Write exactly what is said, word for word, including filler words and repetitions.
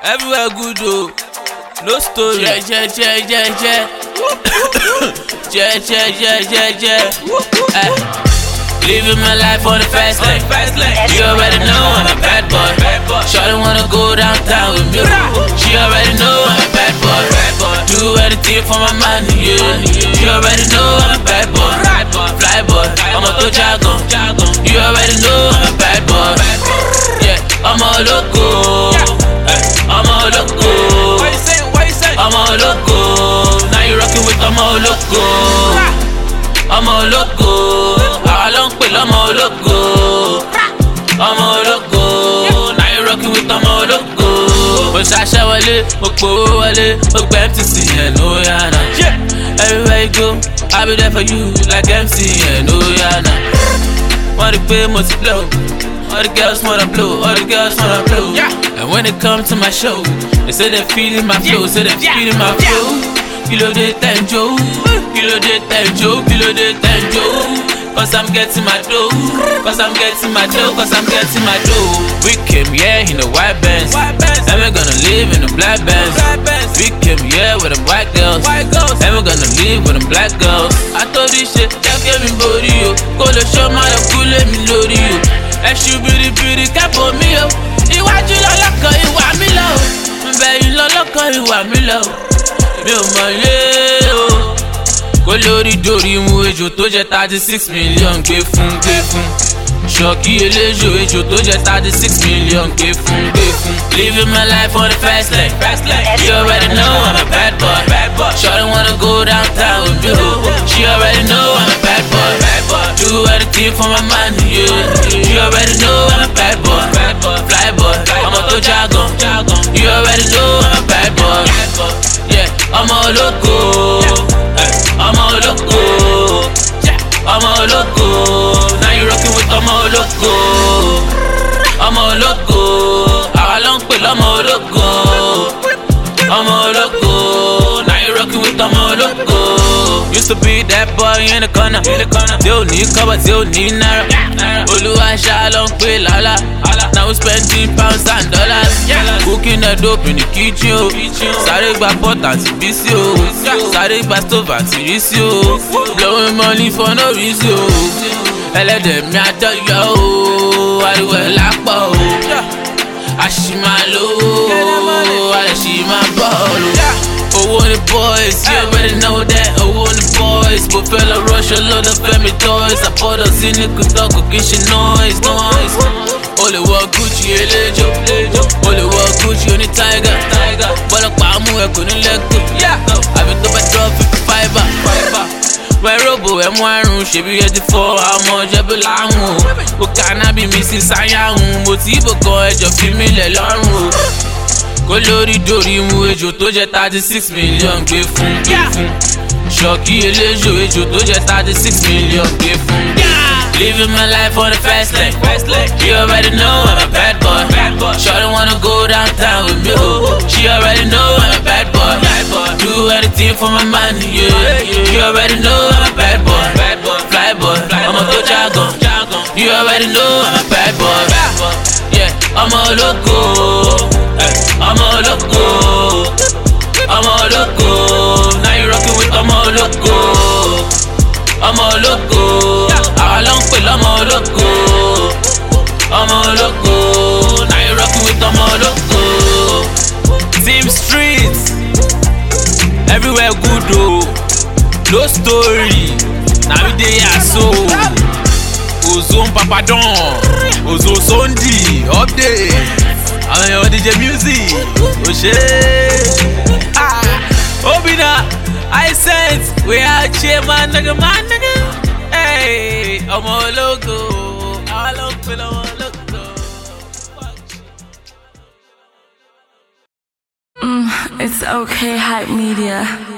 Everywhere good though. No story. Yeah, yeah, yeah, yeah, yeah. Yeah, yeah, yeah, yeah, yeah. Ay. Living my life on the fast lane. You already know I'm a bad boy. Shawty wanna go downtown with me. She already know I'm a bad boy. Do anything for my money, yeah. You already know I'm a bad boy. Fly boy, I'm a to jargon. You already know I'm a bad boy. Yeah, I'm a loco. I'm a loco. I'm a loco. Now you rockin' with I'm a loco. I'm a loco. I long pill, I'm a loco. I'm a loco. Now you rockin' with I'm a loco. Mo ṣaṣẹ́ wọlé, mo gbowó wọlé, mo gbé M T C and oh yeah nah. Everywhere you go, I'll be there for you like M C and oh yeah nah. Wanna pay mo ti blow, all the girls wanna blow, all the girls wanna blow. And when it comes to my show, they say they're feeling my flow, say they're feeling my flow. Kilo de tenjo, kilo de tenjo, kilo de tenjo. Cause I'm getting my dough, cause I'm getting my dough, cause I'm getting my dough. We came here in the white bands, and we're gonna live in the black bands. We came here with them white girls, and we're gonna live with them black girls. I told this shit, y'all give me body, yo. Go to show my cool, let me load you. And she beauty, beauty, cap on me, yo. Iwájú lọ́lọ́kọ̀ ìwà mi lọ, mbẹ̀yìn lọ́lọ́kọ̀ ìwà mi lọ. Mi ò mọ̀ yé o. Kó lórí dórí mu ejò tó jẹ́ thirty six million gbé fún gbé fún. Ṣọ́ọ̀kì eléjò ejò tó jẹ́ thirty six million gbé fún gbé fún. Living my life on the fast lane. You already know I'm a bad boy. Shawty wanna go downtown with me. She already know I'm a bad boy. Do anything for my money, yeah. You already know I'm a bad boy. Fly boy, I'm a to jargon. You already know I'm a bad boy. Yeah, I'm a loco. I'm a loco. I'm a loco. Now you rockin' with I'm a loco. I'm a loco. I long pill, I'm a loco. I'm a loco. Now you rockin' with I'm a loco. Used to be that boy in the corner. They don't need cover, they don't need naira. Oluwa ṣá long pill, lala. Now we spending pounds and dollars. Cooking the dope in the kitchen, oh. Sáré gba pot àti bísí, oh. Sáré gba stove àti rísí, oh. Blowing money for no reason, oh. Ẹlẹ́dẹ̀ mi àjọyọ̀, oh. Ariwo ẹ̀ lápọ̀, oh. Àṣìmá lówó, àṣìmá bọ́ọ̀lù. Owó ni boys, you already know that. Owó ni boys, but fella rush a lot of family toys. Àpọ̀dọ̀ sí ní kùtọ́kù kì í ṣe noise, noise. O lè wọ Gucci eléjò, o lè wọ Gucci oní tiger. Bọ́lọ́pàá mú ẹ kò ní lẹ́kọ̀ọ́, àbí tó bá drop fifty five. Wẹ́ robo ẹ̀ mú àrùn, ṣèbí ẹ ti fọ́ àmọ́ jẹ́bí láhùn o. Ó kàná bí mi sí sáyàhùn, mo ti bò kan ẹjọ́ fi mí lẹ̀ lọ́rùn o. Kó lórí dórí mu ejò tó jẹ́ thirty six million gbé fún gbé fún. Ṣọ́ọ̀kì eléjò ejò tó jẹ́ thirty six million gbé fún gbé fún. Living my life on the fast lane. You already know I'm a bad boy. Shawty wanna go downtown with me. She already know I'm a bad boy. Do anything for my money, yeah. You already know I'm a bad boy. Fly boy, I'm a to jargon. You already know I'm a bad boy. Yeah, I'm a loco. I'm a loco. I'm a loco. Now you rockin' with I'm a loco. I'm a loco. I long pill, I'm a loco. I'm a loco. Now you rockin' with I'm a loco. Team Streets. Everywhere good though. No story. Now we dey here so. Ozone Papadon. Ozone Sunday. Update. I'm your D J Music. Oh shit. Ah. Obina. I sense. We are chairman nigga man nigga. Hey. I'm a loco. I'm a loco. I'm a loco. Mm, it's okay, Hype Media.